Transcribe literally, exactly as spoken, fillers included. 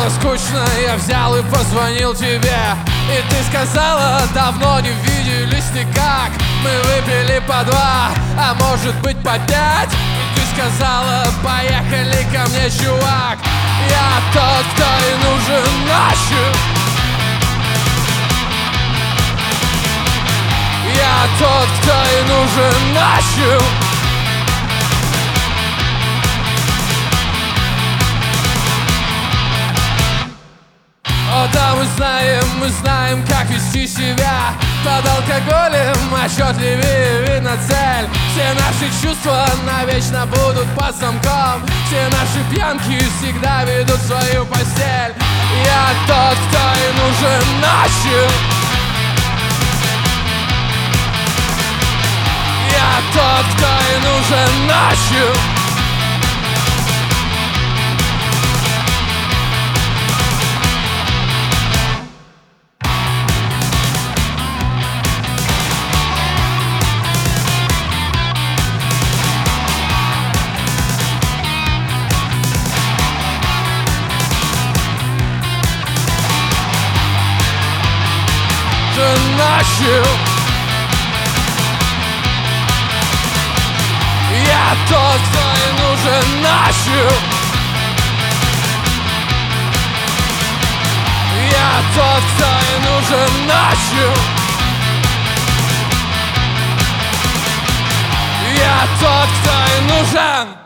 стало скучно, я взял и позвонил тебе. И ты сказала, давно не виделись никак. Мы выпили по два, а может быть по пять. И ты сказала, поехали ко мне, чувак. Я тот, кто и нужен ночью. Я тот, кто и нужен ночью. О да, мы знаем, мы знаем, как вести себя. Под алкоголем отчетливее видно цель. Все наши чувства навечно будут под замком. Все наши пьянки всегда ведут свою постель. Я тот, кто и нужен ночью. Я тот, кто и нужен ночью. Ночью. Я тот, кто и нужен ночью. Я тот, кто и нужен ночью. Я тот, кто и нужен.